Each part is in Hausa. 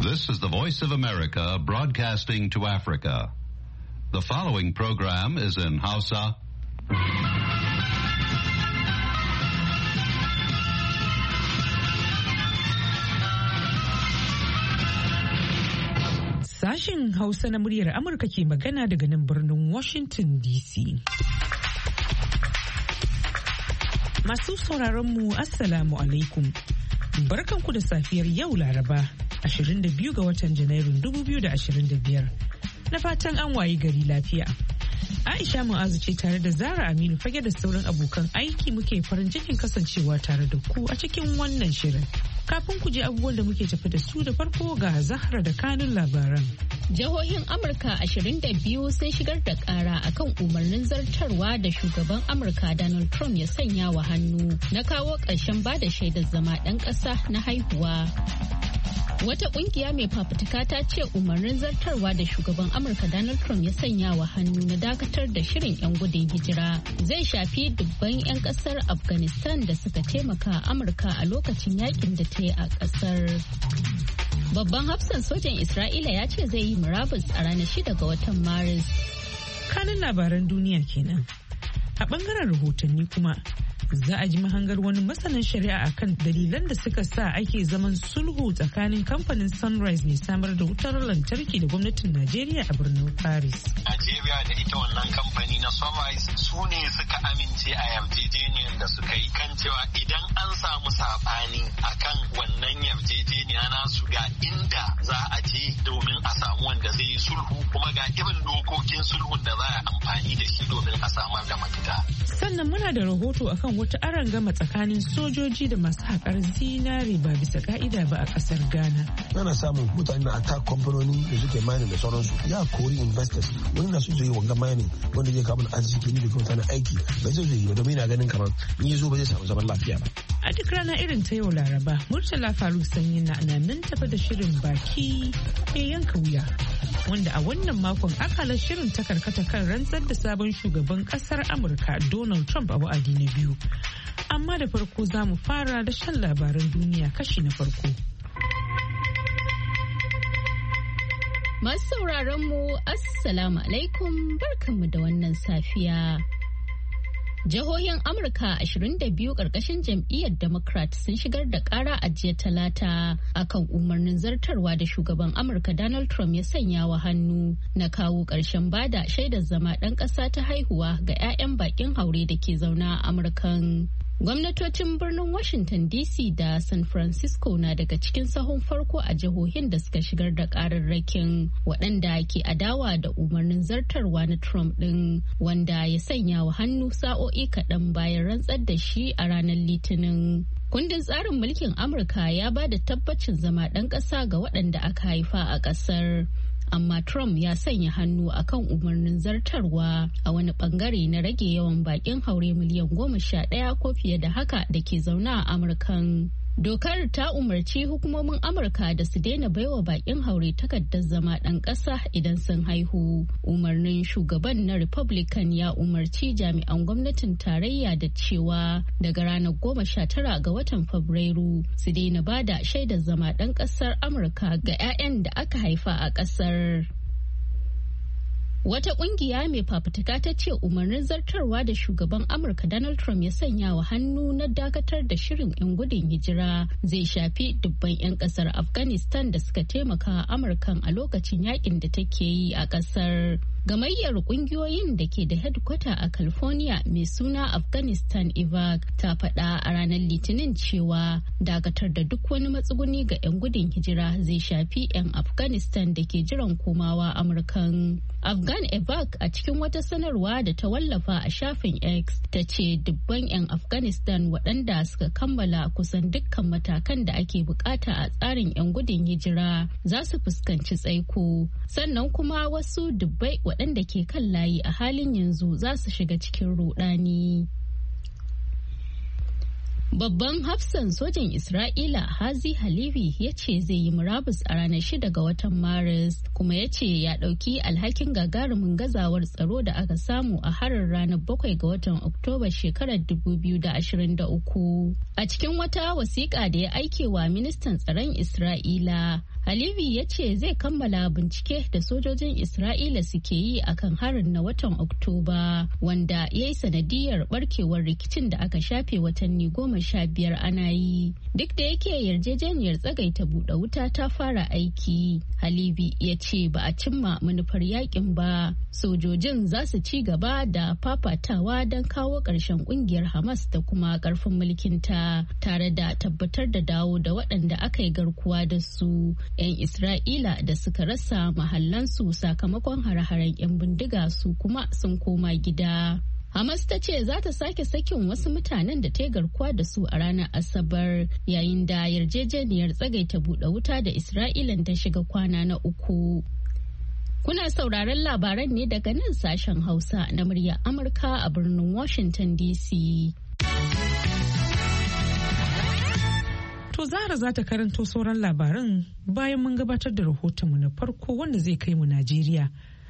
This is the Voice of America broadcasting to Africa. The following program is in Hausa. Sashen Hausa na muryar Amurka ke magana daga nan birnin Washington DC. Masu sauraronmu Assalamu alaikum. Barkanku da safiyar yau Laraba, 22 ga watan Janairun 2025. Na fatan an wayi gari lafiya. Aisha Mu'azu ce tare da Zara Aminu fage da sauran abokan aiki muke farin cikin kasancewa tare da ku a cikin wannan shirin. Kafin ku je abubuwan da muke tafi da su da farko ga Zahra da kanun labaran. Jihohin Amurka 22 sun shigar da kara akan umarnin zartarwa da shugaban Amurka Donald Trump ya sanya wa hannu na kawo ƙarshen bada shaidar zama ɗan ƙasa na haihuwa. Wata ƙungiya mai fafutuka ta ce umarnin zartarwa da shugaban Amurka Donald Trump ya sanya wa hannu na dakatar da shirin 'yan gudun hijira zai shafi dubban 'yan ƙasar Afghanistan da suka taimaka Amurka a lokacin yakin da ta yi a ƙasar. Babban hafsan sojan Isra'ila ya ce zai yi murabus a ranar 6 ga watan Maris. Kanin labaran duniya kenan. A bangaren rahotanni kuma za a ji mahangar wani masanin shari'a akan dalilan da suka sa ake zaman sulhu tsakanin kamfanin Sunrise mai samar da wutar lantarki da gwamnatin Najeriya a birnin Paris. Najeriya da ita wannan kamfani na Sunrise su ne suka amince a yarjejeniyar da suka yi kan cewa idan an samu saɓani akan wannan yarjejeniya nasu ga inda za a je domin a samu wanda zai yi sulhu kuma ga irin dokokin sulhun da za a amfani da shi domin a samar da mafita. Sannan muna da rahoto akan wata arangama tsakanin sojoji da masu haƙar zinare ba bisa ka'ida ba a ƙasar Ghana. Ana samun mutane na attack kamfanoni da suke mining da sauransu ya kori investors wani na so zai yi wanga mining wanda zai kawo arziki ne da kuma mutane aiki ba zai yi ba domin na ganin kamar in ya zo ba zai samu zaman lafiya ba. A duk rana irin ta yau Laraba, Murtala Faruk Sanyi na nan tafi da shirin baki mai yanka wuya. Wanda a wannan makon akalar shirin ta karkata kan rantsar da sabon shugaban kasar Amurka Donald Trump a wa'adi na biyu. Amma da farko za mu fara da shan labaran duniya kashi na farko. Masu sauraron mu Assalamu alaikum barkanmu da wannan safiya. Jihohin Amurka 22 ƙarƙashin jam'iyyar Democrat sun shigar da ƙara a jiya Talata akan umarnin zartarwa da shugaban Amurka Donald Trump ya sanya wa hannu na kawo ƙarshen bada shaidar zama ɗan ƙasa ta haihuwa ga 'ya'yan baƙin haure da ke zauna a Amurkan. Gwamnatocin birnin Washington DC da San Francisco na daga cikin sahun farko a jihohin da suka shigar da ƙararrakin waɗanda ke adawa da umarnin zartarwa na Trump ɗin wanda ya sanya wa hannu sa'o'i kaɗan bayan rantsar da shi a ranar Litinin. Kundin tsarin mulkin Amurka ya ba da tabbacin zama ɗan ƙasa ga waɗanda aka haifa a ƙasar. Amma Trump ya sanya hannu akan umarnin zartarwa a wani bangare na rage yawan bakin haure miliyan 11 ko fiye da haka da ke zaune a Amurkan. Dokar ta umarci hukumomin Amurka da su daina baiwa bakin haure takardar zama ɗan ƙasa idan sun haihu. Umarnin shugaban na Republican ya umarci jami'an gwamnatin tarayya da cewa daga ranar 19 ga watan Fabrairu su daina bada shaidar zama ɗan ƙasar Amurka ga 'ya'yan da aka haifa a ƙasar. Wata kungiya mai fafutuka ta ce umarnin zartarwa da shugaban Amurka Donald Trump ya sanya wa hannu na dakatar da shirin 'yan gudun hijira zai shafi dubban 'yan kasar Afghanistan da suka taimaka Amurkan a lokacin yakin da take yi a kasar. Gamayyar kungiyoyin da ke da headquarter a California mai suna Afghanistan Iraq ta faɗa a ranar Litinin cewa dakatar da duk wani matsuguni ga 'yan gudun hijira zai shafi 'yan Afghanistan da ke jiran komawa Amurkan. Afghan Evac a cikin wata sanarwa da ta wallafa a shafin X ta ce dubban 'yan Afghanistan waɗanda suka kammala kusan dukkan matakan da ake bukata a tsarin 'yan gudun hijira za su fuskanci tsaiko. Sannan kuma wasu dubbai waɗanda ke kan layi a halin yanzu za su shiga cikin rudani. Babban hafsan sojan Isra'ila Hazi Halevi ya ce zai yi murabus a ranar 6 ga watan Maris kuma ya ce ya ɗauki alhakin gagarumin gazawar tsaro da aka samu a harin ranar 7 ga watan Oktoba shekarar 2023. A cikin wata wasiƙa da ya aike wa ministan tsaron Isra'ila, Halibi ya ce zai kammala bincike da sojojin Isra'ila suke yi akan harin na watan Oktoba wanda ya yi sanadiyar barkewar rikicin da aka shafe watanni 15 ana yi. Duk da yake yarjejeniyar tsagaita buɗe wuta ta fara aiki, Halibi ya ce ba a cimma manufar yakin ba. Sojojin za su ci gaba da fafatawa don kawo ƙarshen ƙungiyar Hamas da kuma ƙarfin mulkinta tare da tabbatar da dawo da waɗanda aka yi garkuwa da su. 'Yan Isra'ila da suka rasa mahallansu sakamakon hare-haren 'yan bindiga su kuma sun koma gida. Hamas ta ce za ta sake sakin wasu mutanen da ta garkuwa da su a ranar Asabar yayin da yarjejeniyar tsagaita buɗe wuta da Isra'ilan ta shiga kwana na 3. Kuna sauraron labaran ne daga nan sashen Hausa na muryar Amurka a birnin Washington DC. To Zahra za ta karanto sauran labaran bayan mun gabatar da rahotonmu na farko wanda zai kai mu Najeriya.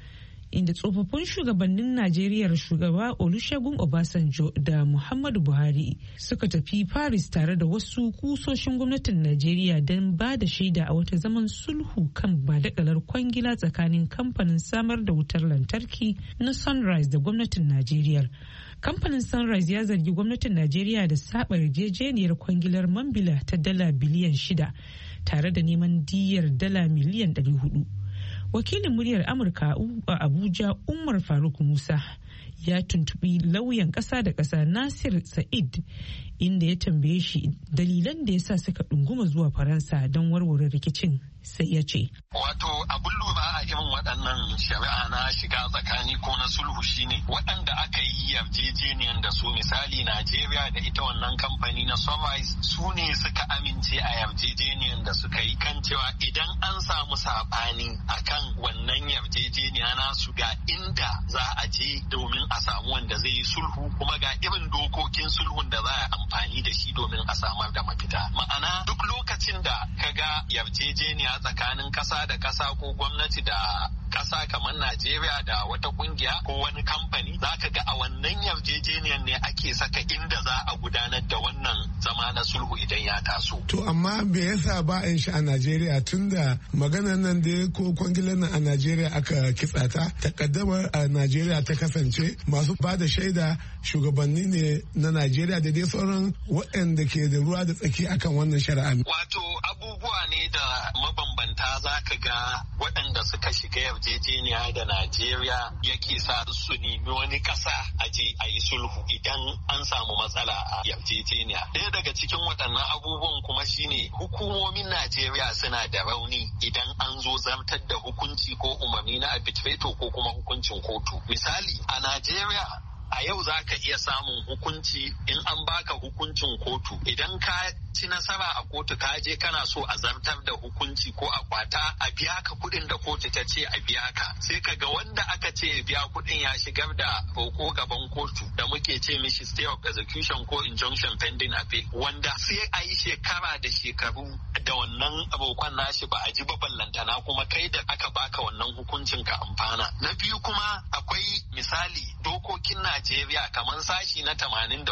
Inda tsofaffin shugabannin Najeriya shugaba Olusegun Obasanjo da Muhammadu Buhari suka tafi Paris tare da wasu kusoshin gwamnatin Najeriya don ba da shaida a wata zaman sulhu kan badakalar kwangila tsakanin kamfanin samar da wutar lantarki na Sunrise da gwamnatin Najeriya. Kamfanin Sunrise ya zargi gwamnatin Najeriya da saba yarjejeniyar kwangilar Mambila ta dala biliyan 6 tare da neman diyyar dala miliyan 400. Wakilin muryar Amurka a Abuja Umar Faruk Musa ya tuntubi lauyan ƙasa da ƙasa Nasir Sa'id inda ya tambaye shi dalilan da ya sa suka ɗunguma zuwa Faransa don warware rikicin. Sai ya ce. Wato abin lura a irin waɗannan shari'a na shiga tsakani ko na sulhu shine waɗanda aka yi yarjejeniyan da su misali Najeriya da ita wannan kamfani na Sunrise su ne suka amince a yarjejeniyan da suka yi kan cewa idan an samu saɓani akan wannan yarjejeniya nasu ga inda za a je domin a samu wanda zai yi sulhu kuma ga irin dokokin sulhun da za a amfani da shi domin a samar da mafita. Ma'ana duk lokacin da kaga yarjejeniya tsakanin kasa da kasa ko gwamnati da kasa kamar Najeriya da wata kungiya ko wani kamfani za ka ga a wannan yarjejeniyar ne ake saka inda za a gudanar da wannan zama na sulhu idan ya taso. To amma me yasa ba in shi a Najeriya tunda maganar nan da ko kwangilar nan a Najeriya aka kitsa ta takaddamar a Najeriya ta kasance masu ba da shaida shugabanni ne na Najeriya da dai sauran waɗanda ke da ruwa da tsaki akan wannan shari'a. Wato abubuwa ne da mabambanta za ka ga waɗanda suka shiga yarjejeniya da Najeriya yake sa su nemi wani ƙasa a je a yi sulhu idan an samu matsala a yarjejeniya. Ɗaya daga cikin waɗannan abubuwan kuma shine hukumomin Najeriya suna da rauni idan an zo zartar da hukunci ko umarni na arbitrator ko kuma hukuncin kotu. Misali a Najeriya a yau za ka iya samun hukunci in an baka hukuncin kotu idan ka ci nasara a kotu ka je kana so a zartar da hukunci ko a kwata a biya ka kuɗin da kotu ta ce a biya ka sai ka ga wanda aka ce ya biya kuɗin ya shigar da roko gaban kotu da muke ce mishi stay of execution ko injunction pending appeal wanda sai a yi shekara da shekaru da wannan roƙon nashi ba a ji ba ballantana kuma kai da aka baka wannan hukuncin ka amfana. Na biyu kuma akwai misali dokokin Najeriya kamar sashi na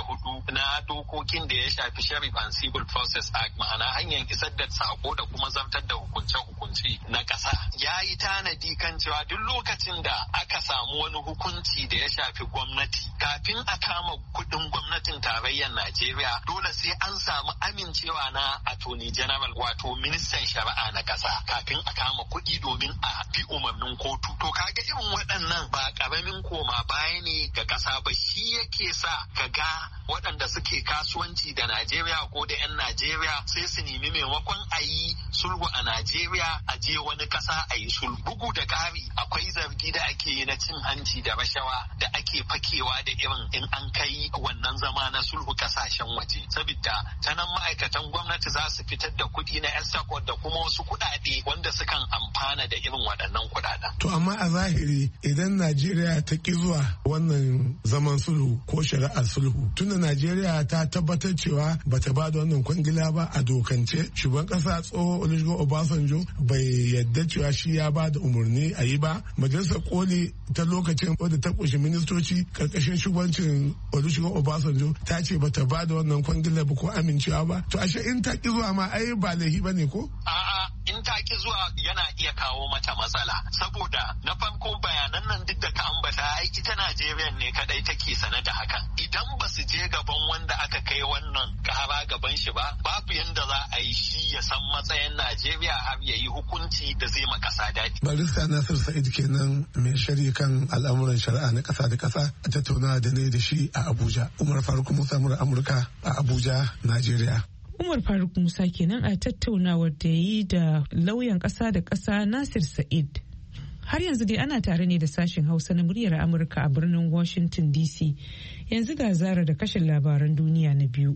84 na dokokin da ya shafi Sheriff and Civil Process Act ma'ana hanyar isar da sako da kuma zartar da hukunce-hukunci na ƙasa ya yi tanadi kan cewa duk lokacin da aka samu wani hukunci da ya shafi gwamnati kafin a kama kuɗin gwamnatin tarayyar Najeriya dole sai an samu amincewa na Attorney General wato ministan shari'a na ƙasa kafin a kama kuɗi domin a bi umarnin kotu. To kaga irin waɗannan ba ƙaramin koma baya ne ga ƙasa ba shi yake sa kaga waɗanda suke kasuwanci da Najeriya ko da 'yan Najeriya sai su nemi maimakon a yi sulhu a Najeriya a je wani ƙasa a yi sulhu. Bugu da ƙari akwai zargi da ake yi na cin hanci da rashawa da ake fakewa da irin in an kai wannan zama na sulhu ƙasashen waje. Saboda ta nan ma'aikatan gwamnati za su fitar da kuɗi na escort da kuma wasu kuɗaɗe wanda sukan amfana da irin waɗannan kuɗaɗen. To amma a zahiri idan Najeriya ta ƙi zuwa wannan zaman sulhu ko shari'ar sulhu tunda Najeriya ta tabbatar cewa bata ba da wannan kwangila ba a dokance shugaban kasa tsoho Olusegun Obasanjo bai yadda cewa shi ya ba da umarni a yi ba majalisar koli ta lokacin wadda ta kunshi ministoci karkashin shugabancin Olusegun Obasanjo ta ce bata ba da wannan kwangila ba ko amincewa ba to ashe in ta ƙi zuwa ma ai ba laifi bane ko? A'a in ta ki zuwa yana iya kawo mata matsala saboda na farko bayanan nan duk da ka ambata ai ita Najeriya ne kadai take sane da hakan. Idan ba su je gaban wanda aka kai wannan kara gaban shi ba, babu yanda za a yi shi ya san matsayin Najeriya har ya yi hukunci da zai ma kasa daɗi. Barista Nasir Sa'id kenan mai shari kan al'amuran shari'a na ƙasa da ƙasa a tattauna da ne da shi a Abuja. Umar Faruk Musa Amurka a Abuja, Najeriya. Umar Faruk Musa kenan a tattaunawar da yi da lauyan ƙasa da ƙasa Nasir Sa'id. Har yanzu dai ana tare ne da sashen Hausa na muryar Amurka a birnin Washington DC. Yanzu ga Zara da kashin labaran duniya na biyu.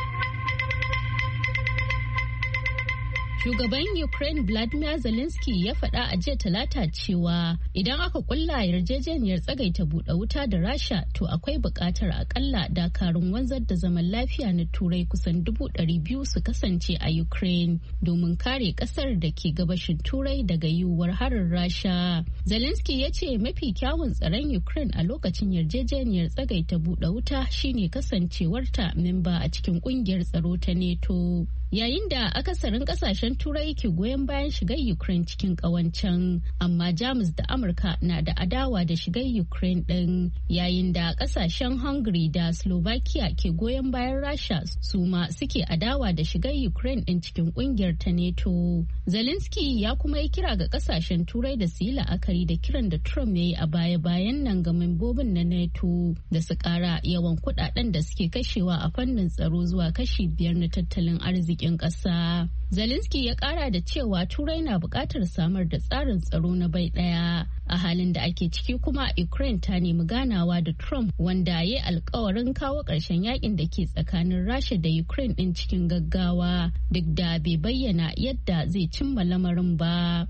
Shugaban Ukraine Vladimir Zelensky ya faɗa a jiya Talata cewa idan aka kulla yarjejeniyar tsagaita buɗe wuta da Rasha to akwai buƙatar akalla dakarun wanzar da zaman lafiya na Turai kusan 200,000 su kasance a Ukraine domin kare ƙasar da ke gabashin Turai daga yiwuwar harin Rasha. Zelensky ya ce mafi kyawun tsaron Ukraine a lokacin yarjejeniyar tsagaita buɗe wuta shine kasancewarta memba a cikin ƙungiyar tsaro ta NATO. Yayin da akasarin kasashen turai ke goyon bayan shigar Ukraine cikin kawancen, amma Jamus da Amurka na da adawa da shigar Ukraine din, yayin da kasashen Hungary da Slovakia ke goyon bayan Rasha su ma suke adawa da shigar Ukraine din cikin kungiyar ta NATO. Zelensky ya kuma yi kira ga kasashen turai da su yi la'akari da kiran da Trump ya yi a baya-bayan nan ga membobin na NATO da su kara yawan kudaden da suke kashewa a fannin tsaro zuwa kashi 5 na tattalin arziki ƙasa. Zelensky ya ƙara da cewa Turai na buƙatar samar da tsarin tsaro na bai ɗaya. A halin da ake ciki kuma Ukraine ta nemi ganawa da Trump wanda ya yi alkawarin kawo ƙarshen yakin da ke tsakanin Rasha da Ukraine ɗin cikin gaggawa duk da bai bayyana yadda zai cimma lamarin ba.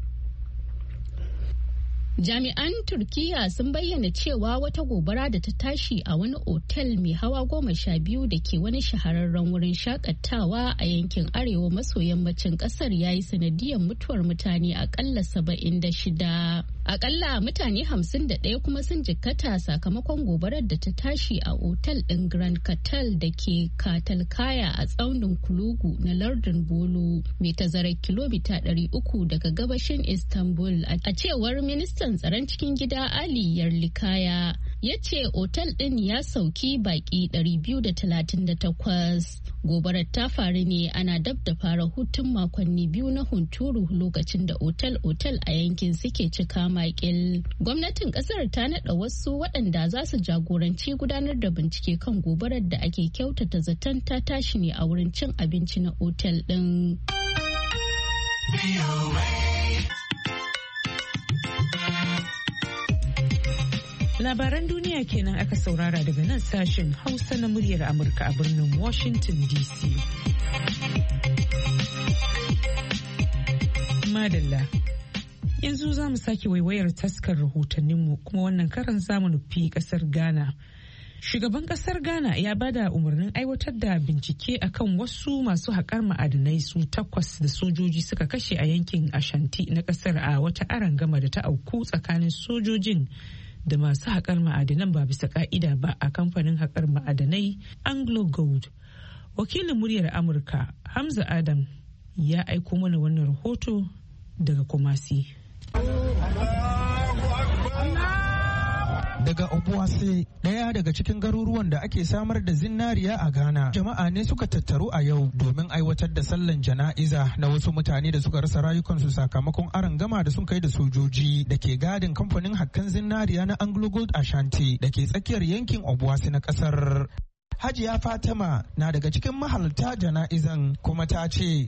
Jami'an Turkiyya sun bayyana cewa wata gobara da ta tashi a wani otel mai hawa 12 da ke wani shahararren wurin shakatawa a yankin arewa maso yammacin kasar ya yi sanadiyar mutuwar mutane akalla 76. Akalla mutane 51 kuma sun jikkata sakamakon gobarar da ta tashi a otel ɗin Grand Katal da ke Katalkaya a tsaunin Kulugu na lardin Bolu mai tazarar kilomita 300 daga gabashin Istanbul. A cewar ministan tsaron cikin gida Ali Yarlikaya ya ce otel ɗin ya sauki baki 238. Gobarar ta faru ne ana dab da fara hutun makonni 2 na hunturu lokacin da otel-otel a yankin suke cika makil. Gwamnatin kasar ta naɗa wasu waɗanda za su jagoranci gudanar da bincike kan gobarar da ake kyautata zaton ta tashi ne a wurin cin abinci na otel ɗin. Labaran duniya kenan aka saurara daga nan sashen Hausa na muryar Amurka a birnin Washington DC. Madalla. Yanzu za mu sake waiwayar taskar rahotanninmu kuma wannan karan zamu nufi kasar Ghana. Shugaban kasar Ghana ya bada umarnin aiwatar da bincike akan wasu masu haƙar ma'adinai su 8 da sojoji suka kashe a yankin Ashanti na kasar a wata arangama da ta auku tsakanin sojojin da masu haƙar ma'adinan ba bisa ƙa'ida ba a kamfanin haƙar ma'adanai Anglo Gold. Wakilin muryar Amurka Hamza Adam ya aiko mana wannan rahoto daga Kumasi. Daga Obuasi, ɗaya daga cikin garuruwan da ake samar da zinariya a Ghana, jama'a ne suka tattaru a yau domin aiwatar da sallan jana'iza na wasu mutane da suka rasa rayukansu sakamakon arangama da sun kai da sojoji da ke gadin kamfanin hakkan zinariya na Anglo Gold Ashanti da ke tsakiyar yankin Obuasi na ƙasar. Hajiya Fatima na daga cikin mahalarta jana'izan kuma ta ce,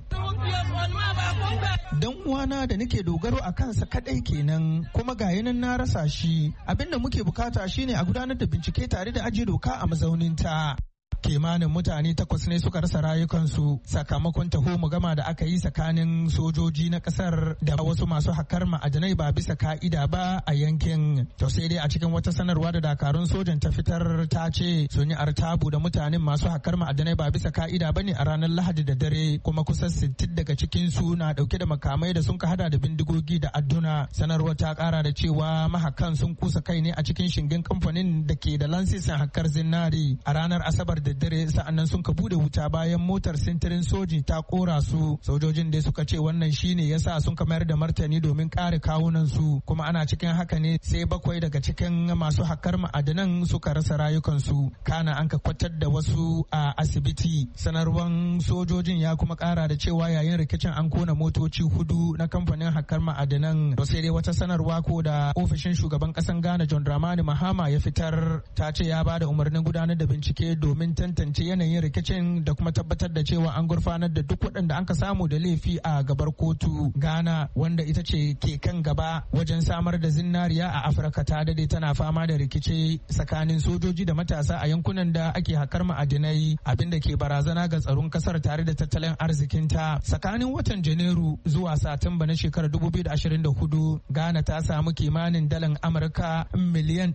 dan uwana da nake dogaro a kansa kadai kenan kuma ga yanan na rasa shi, abinda muke bukata shine a gudanar da bincike tare da ajiye doka a mazauninta. Kimanin mutane 8 ne suka rasa rayukansu sakamakon taho gama da aka yi tsakanin sojoji na kasar da wasu masu hakar ma'adanai ba bisa ka'ida ba a yankin. To sai dai a cikin wata sanarwa da dakarun sojan ta fitar ta ce sun yi artabu da mutanen masu hakar ma'adanai ba bisa ka'ida bane a ranar Lahadi da dare kuma kusan 60 daga cikin su na dauke da makamai da sun ka hada da bindigogi da adduna. Sanarwar ta kara da cewa mahakan sun kusa kai ne a cikin shingen kamfanin da ke da lansisin hakar zinari a ranar Asabar da daddare sa'annan sun ka bude wuta bayan motar sintirin soji ta kora su. Sojojin dai suka ce wannan shine yasa sun ka mayar da martani domin kare kawunan su, kuma ana cikin haka ne sai 7 daga cikin masu hakar ma'adanan suka rasa rayukansu, kana an ka kwatar da wasu a asibiti. Sanarwan sojojin ya kuma kara da cewa yayin rikicin an kona motoci 4 na kamfanin hakar ma'adanan. Sai dai wata sanarwa ko da ofishin shugaban kasan Ghana John Dramani Mahama ya fitar ta ce ya bada umarnin gudanar da bincike domin tantance yanayin rikicin da kuma tabbatar da cewa an gurfanar da duk waɗanda an ka samu da laifi a gabar kotu. Ghana wanda ita ce ke kan gaba wajen samar da zinariya a Afirka ta dade tana fama da rikici tsakanin sojoji da matasa a yankunan da ake hakar ma'adinai, abinda ke barazana ga tsaron kasar tare da tattalin arzikinta. Tsakanin watan Janairu zuwa Satumba na shekarar 2024 Ghana ta samu kimanin dalan Amurka miliyan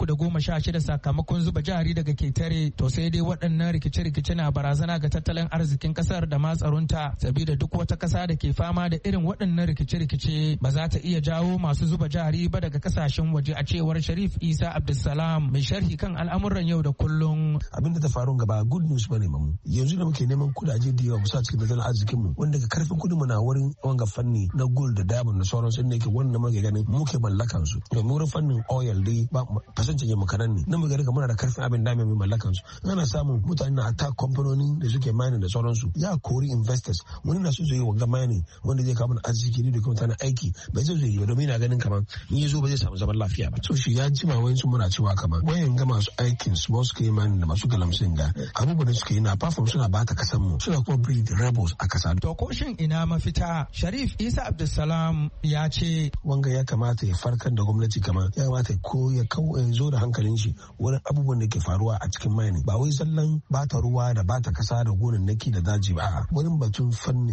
316 sakamakon zuba jari daga ketare. To sai dai waɗannan rikice-rikice na barazana ga tattalin arzikin kasar da ma tsaronta, sabida duk wata kasa da ke fama da irin waɗannan rikice-rikice ba za ta iya jawo masu zuba jari ba daga kasashen waje, a cewar Sharif Isa Abdulsalam mai sharhi kan al'amuran yau da kullum. Abin da ta faru gaba good news bane mamu. Yanzu da muke neman kudaje da yawa musa cikin tattalin arzikin mu, wanda ga karfin kudin mu na wurin wanga fanni na gold da diamond da sauran sun ne ke wannan muke ganin muke mallakan su. Domin wurin fannin oil dai ba fasancin mu kanan ne. Nan muke ga muna da karfin abin da mai mallakan su. Ana samun mutane na attack kamfanoni da suke mining da sauran su. Ya kori investors. Wani na so zai wanga mining wanda zai kawo mana arziki ne da kuma tana aiki bai zai yi ba, domin ina ganin kaman in yazo ba zai samu zaman lafiya ba. So shi ya jima wayan su muna cewa kaman wayan ga masu aikin small scale mining da masu galamsin ga abubuwan da suke yi na platform suna bata kasan mu, suna kuma breed rebels a kasa. To ko shin ina mafita? Sharif Isa Abdulsalam ya ce wanga ya kamata ya farkar da gwamnati, kaman ya kamata ya zo da hankalin shi wurin abubuwan da ke faruwa a cikin mining, ba wai zallan bata ruwa da bata kasa da gonannaki da daji ba, wurin batun fannin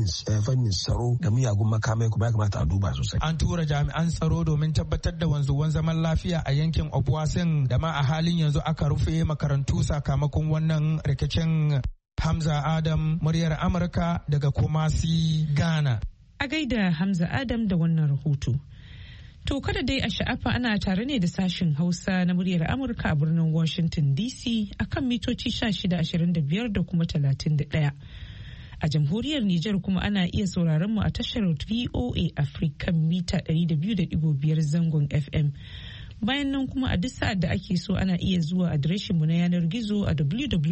tsaro da miyagun makamai kuma ya kamata a duba sosai. An tura jami'an tsaro domin tabbatar da wanzuwan zaman lafiya a yankin Obuasin, da ma a halin yanzu aka rufe makarantu sakamakon wannan rikicin. Hamza Adam, muryar Amurka daga Kumasi, Ghana. A gaida Hamza Adam da wannan rahoto. To kada dai a sha'afa ana tare ne da sashin Hausa na muryar Amurka a birnin Washington DC akan mitoci 1625 da kuma 31. A jamhuriyar Nijar kuma ana iya sauraron mu a tashar VOA Africa mita 200.5 zangon FM. Bayan nan kuma a duk sa'ad da ake so ana iya zuwa adireshin mu na yanar gizo a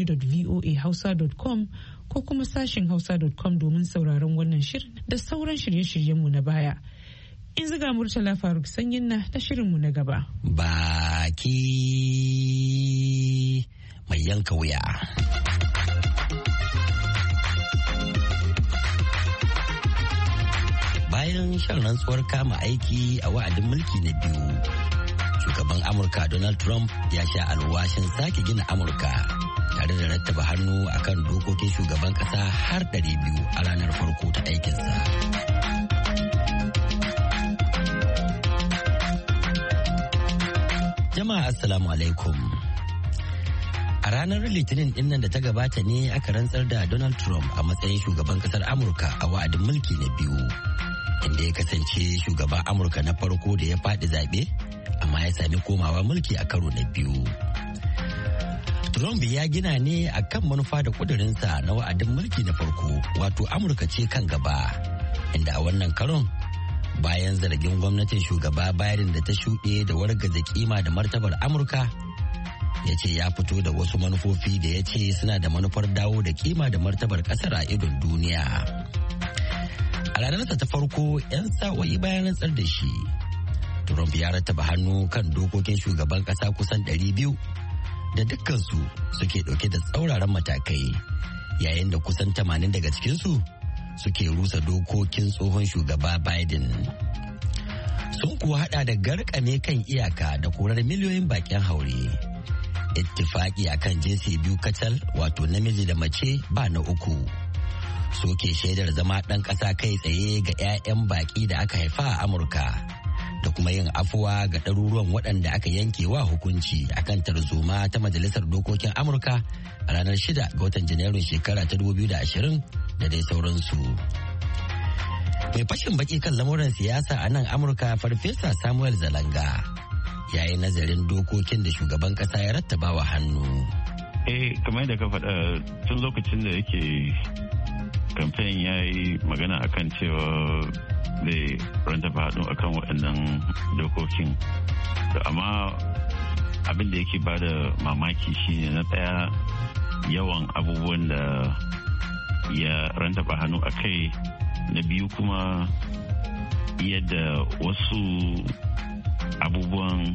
www.voahausa.com ko kuma sashin hausa.com domin sauraron wannan shirin da sauran shirye-shiryen mu na baya. In ziga Murtala Faruk Sanyin na shirin mu na gaba. Baki mai yanka wuya. Bayan shan rantsuwar kama aiki a wa'adin mulki na biyu, shugaban Amurka Donald Trump ya sha alwashin sake gina Amurka tare da rattaba hannu akan dokokin shugaban kasa har 200 a ranar farko ta aikinsa. Jama'a assalamu alaikum. A ranar Litinin dinnan da ta gabata ne aka rantsar da Donald Trump a matsayin shugaban kasar Amurka a wa'adin mulki na biyu, inda ya kasance shugaban Amurka na farko da ya faɗi zaɓe amma ya sami komawa mulki a karo na biyu. Trump ya gina ne a kan manufa da kudurinsa na wa'adin mulki na farko, wato Amurka ce kan gaba, inda a wannan karon bayan zargin gwamnatin shugaba Biden da ta shuɗe da wargaza kima da martabar Amurka, ya ce ya fito da wasu manufofi da ya ce suna da manufar dawo da kima da martabar ƙasar a idon duniya. A ranarsa ta farko 'yan sa'o'i bayan rantsar da shi, Trump ya rattaba hannu kan dokokin shugaban ƙasa kusan 200 da dukkansu suke ɗauke da tsauraran matakai, yayin da kusan 80 daga cikinsu suke rusa dokokin tsohon shugaba Biden. Sun kuwa hada da garkame kan iyaka da korar miliyoyin bakin haure, ittifaki akan jinsi biyu kacal, wato namiji da mace ba na uku, soke shaidar zama ɗan ƙasa kai tsaye ga 'ya'yan baƙi da aka haifa a Amurka, da kuma yin afuwa ga ɗaruruwan waɗanda aka yanke wa hukunci akan tarzoma ta Majalisar Dokokin Amurka a ranar 6 ga watan Janairun shekara ta 2020 da dai sauransu. Mai fashin baki kan lamuran siyasa a nan Amurka, Farfesa Samuel Zalanga, ya yi nazarin dokokin da shugaban ƙasa ya rattaba wa hannu. kamar da ka faɗa tun lokacin da yake kamfen ya yi magana akan cewa zai rantaba hannu akan waɗannan dokokin. Amma abin da yake ba da mamaki shine na ɗaya yawan abubuwan da ya rantaba hannu a kai, na biyu kuma yadda wasu abubuwan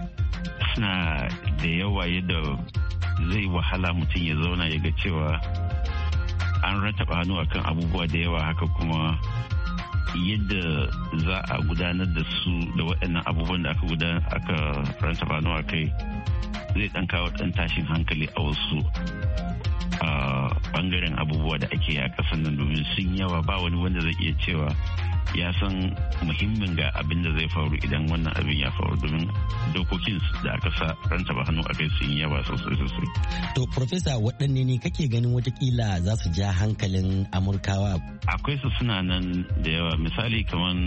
suna da yawa yadda zai wahala mutum ya zauna ya ga cewa an rataba hannu akan abubuwa da yawa, haka kuma yadda za a gudanar da su da waɗannan abubuwan da aka rataba hannu a kai zai ɗan kawo ɗan tashin hankali a wasu bangaren abubuwa da ake a ƙasar nan, domin sun yawa ba wani wanda zai iya cewa ya san muhimmin ga abin da zai faru idan wannan abin ya faru, domin dokokin da aka sa rantaba hannu a kai sun yawa sosai. To, Profesa, waɗanne ne kake ganin watakila za su ja hankalin Amurkawa? Akwai su suna nan da yawa, misali kamar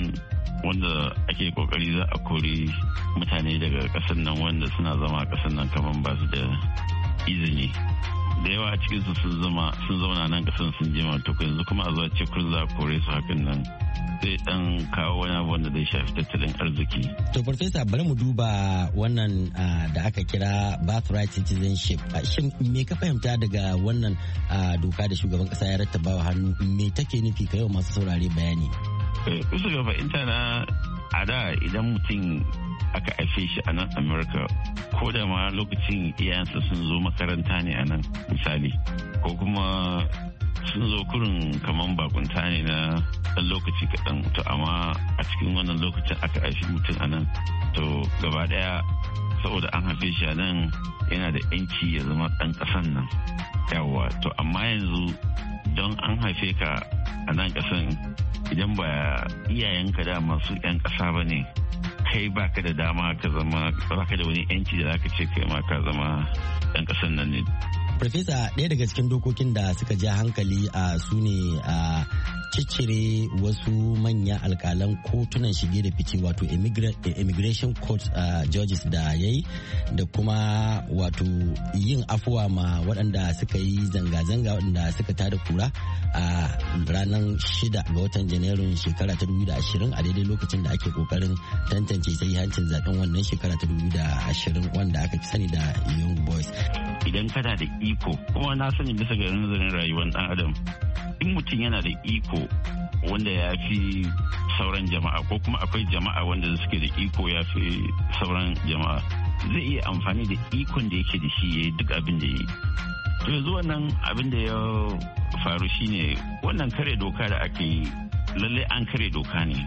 wanda ake kokari za a kori mutane daga ƙasar nan wanda suna zama ƙasar nan kamar ba su da izini. Da yawa a cikin su sun zauna nan kasan sun jima, to yanzu kuma a zuwa ce kun za a kore su hakan nan zai dan kawo wani abu wanda zai shafi tattalin arziki. To Farfesa, bari mu duba wannan da aka kira birthright citizenship. Shin me ka fahimta daga wannan doka da shugaban kasa ya rattaba wa hannu, me take nufi ka yau masu saurare bayani? Bisa ga fahimta na, a da idan mutum aka haife shi a nan Amurka, ko da ma lokacin iyayensa sun zo makaranta ne a nan misali, ko kuma sun zo kurin kaman bakunta ne na ɗan lokaci kaɗan, to amma a cikin wannan lokacin aka haifi mutum a nan, to gaba ɗaya saboda an haife shi a nan yana da 'yanci ya zama ɗan ƙasan nan. Yawwa, to amma yanzu don an haife ka a nan ƙasan, idan ba iyayenka da masu 'yan ƙasa ba ne, kai baka da dama ka zama, baka da wani 'yanci da zaka ce kai ma ka zama ɗan ƙasan nan ne. Farfesa, ɗaya daga cikin dokokin da suka ja hankali su ne a ciccire wasu manyan alkalan kotunan shige da fice, wato immigration court judges da ya yi, da kuma wato yin afuwa ma waɗanda suka yi zanga-zanga waɗanda suka tada kura a ranar 6 ga watan Janairun shekara ta 2020 a daidai lokacin da ake kokarin tantance sahihancin zaben wannan shekara ta 2020 wanda aka sani da Young Boys. Idan kana da iko, kuma na sani bisa ga nazarin rayuwar dan adam, in mutum yana da iko wanda ya fi sauran jama'a, ko kuma akwai jama'a wanda suke da iko ya fi sauran jama'a, zai iya amfani da ikon da yake da shi ya yi duk abin da ya yi. To yanzu wannan abin da ya faru shine wannan kare doka da aka yi, lallai an kare doka ne.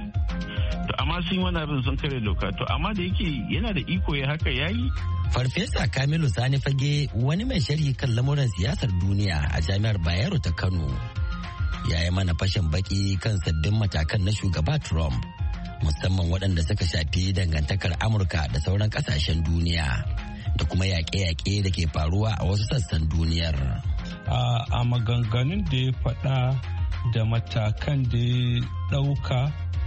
To amma sun yi wani abin sun kare doka, to amma da yake yana da iko ya haka ya yi. Farfesa Kamilu Sani Fage, wani mai sharhi kan lamuran siyasar duniya a Jami'ar Bayero ta Kano, ya yi mana fashin baki kan sabbin matakan na shugaba Trump, musamman waɗanda suka shafi dangantakar Amurka da sauran ƙasashen duniya, da kuma yaƙe-yaƙe da ke faruwa a wasu sassan duniyar. A maganganun da ya faɗa da matakan da ya ɗauka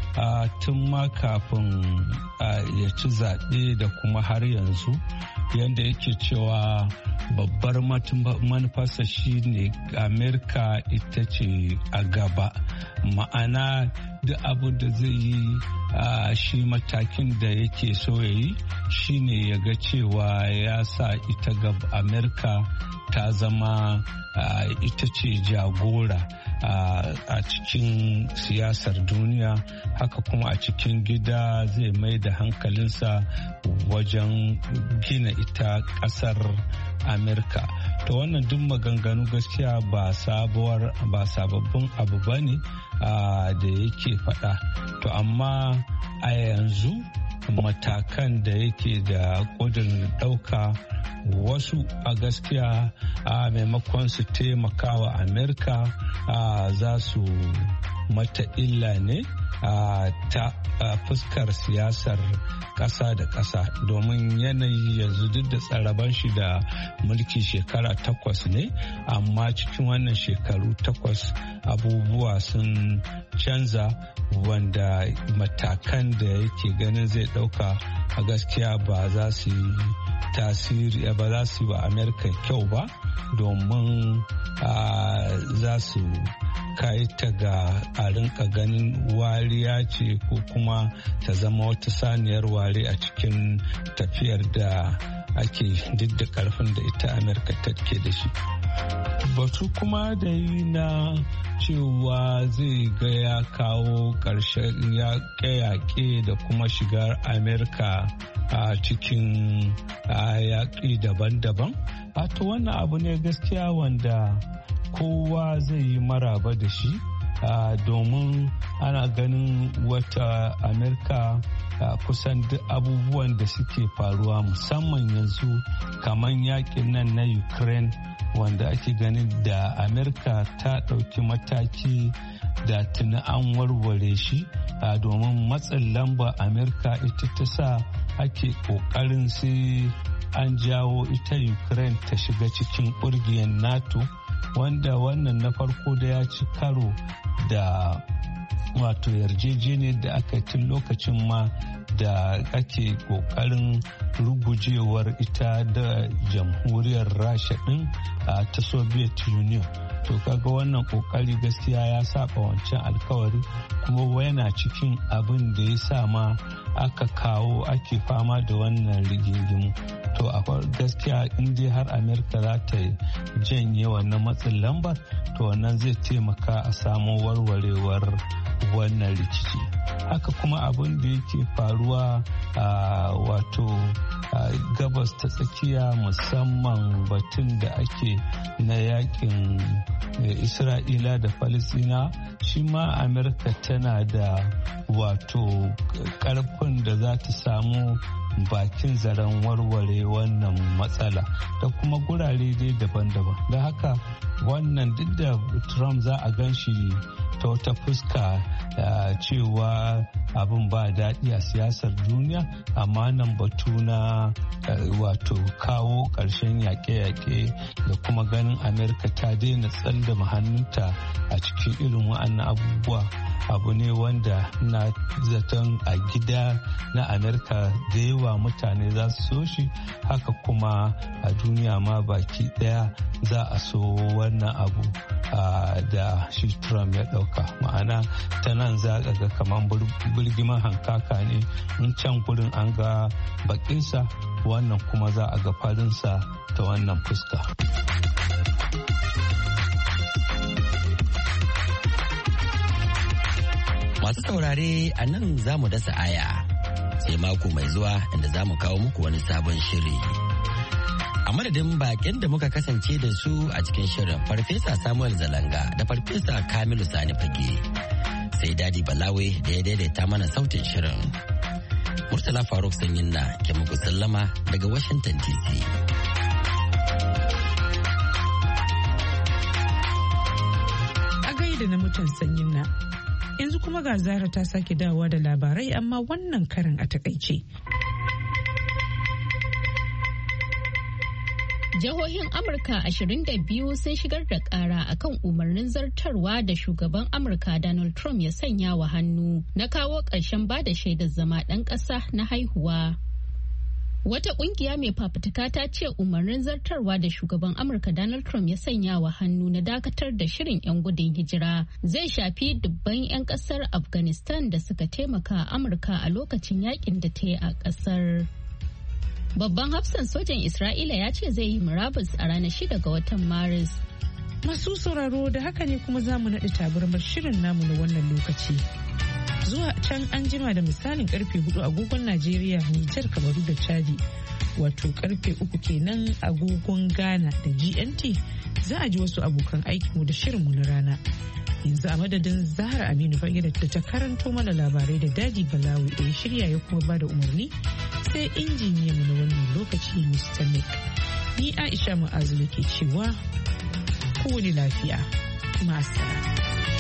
tun ma kafin ya ci zaɓe da kuma har yanzu, yadda yake cewa babbar manufarsa shine Amerika ita ce a gaba, ma'ana duk abin da zai yi shi matakin da yake so ya yi shine ya ga cewa ya sa ita gaba, Amerika ta zama ita ce jagora a cikin siyasar duniya, haka kuma a cikin gida zai mai da hankalinsa wajen gina ita kasar Amerika. To wannan duk maganganu gaskiya ba sababbin abu ba ne da yake faɗa. To amma a yanzu matakan da yake da ƙudurin ɗauka, wasu a gaskiya a maimakon su taimakawa Amerika za su mata illa ne ta fuskar siyasar ƙasa da ƙasa, domin yanayi yanzu duk da tsaraban shi da mulki shekara 8 ne, amma cikin wannan shekaru 8 abubuwa sun canza, wanda matakan da yake ganin zai ɗauka a gaskiya ba za su yi tasiri ba za su yi wa Amerika kyau ba, domin za su kai ta ga a rinka ganin wariya ce ko kuma ta zama wata saniyar ware a cikin tafiyar da ake duk da karfin da ita Amerika take da shi. Batu kuma da yi na cewa zai ga ya kawo ƙarshen yaƙe-yaƙe da kuma shigar Amerika a cikin yaƙi daban-daban. To wannan abu ne gaskiya wanda kowa zai yi maraba da shi, domin ana ganin wata Amerika kusan duk abubuwan da suke faruwa musamman yanzu kamar yaƙin nan na Ukraine, wanda ake ganin da Amerika ta ɗauki mataki da tuni an warware shi, domin matsin lamba Amerika ita ta sa ake ƙoƙarin sai an jawo ita Ukraine ta shiga cikin ƙungiyar NATO, wanda wannan na farko da ya ci karo da wato yarjejeniyar da aka tun lokacin ma da ake kokarin rugujewar ita da jamhuriyar rasha din ta Soviet Union. To kaga wannan kokari gaskiya ya saba wancan alkawari, kuma yana cikin abin da ya sa ma aka kawo ake fama da wannan rigingimu. To a gaskiya in dai har Amerika za ta janye wannan matsin lambar, to wannan zai taimaka a samu warwarewar wannan rikici. Haka kuma abin da yake faruwa a wato gabas ta tsakiya, musamman batun da ake na yakin Isra'ila da Falisina, shi ma Amerika tana da wato karfin da za ta samu bakin zaren warware wannan matsala da kuma gurare dai daban-daban. Da haka wannan duk da Trump za a gan shi ta wata fuska cewa abin ba daɗi a siyasar duniya, amma nan batu na wato kawo ƙarshen yaƙe-yaƙe da kuma ganin Amerika ta daina tsallama hannunta a cikin irin wa'annan abubuwa abu ne wanda na zaton a gida na Amerika da yawa mutane za su so shi, haka kuma a duniya ma baki daya za a so wannan abu da shi Trump ya dauka. Ma'ana ta nan za a ga kamar birgiman hankaka ne, in can gurin an ga bakinsa, wannan kuma za a ga farinsa ta wannan fuska. Masu saurare a nan za mu dasa aya sai mako mai zuwa inda za mu kawo muku wani sabon shiri. A madadin bakin da muka kasance da su a cikin shirin Farfesa Samuel Zalanga da Farfesa Kamilu Sani Fage, sai Dadi Balawe da ya daidaita mana sautin shirin. Murtala Faruk Sanyinna ke muku sallama daga Washington DC. A gaida na mutan Sanyinna. Yanzu kuma ga Zara ta sake dawowa da labarai, amma wannan karin a takaice. Jihohin Amurka 22 sun shigar da ƙara akan umarnin zartarwa da shugaban Amurka Donald Trump ya sanya wa hannu na kawo ƙarshen ba da shaidar zama ɗan ƙasa na haihuwa. Wata ƙungiya mai fafutuka ta ce umarnin zartarwa da shugaban Amurka Donald Trump ya sanya wa hannu na dakatar da shirin 'yan gudun hijira zai shafi dubban 'yan ƙasar Afghanistan da suka taimaka Amurka a lokacin yakin da ta yi a ƙasar. Babban hafsan sojan Isra'ila ya ce zai yi murabus a ranar 6 ga watan Maris. Masu sauraro da haka ne kuma za mu naɗi tabarmar shirin namu na wannan lokaci. Zuwa can an jima da misalin karfe 4 agogon Najeriya, Nijar, Kamaru da Chadi, wato karfe 3 kenan agogon Ghana da GMT, za a ji wasu abokan aikinmu da shirinmu na rana. Yanzu a madadin Zahra Aminu Fage da ta karanto mana labarai da Dadi Balawi da ya shirya ya kuma bada umarni, sai injiniyanmu na wannan lokaci Mr. Nick. Ni Aisha Mu'azu ke cewa kowane lafiya. Masara.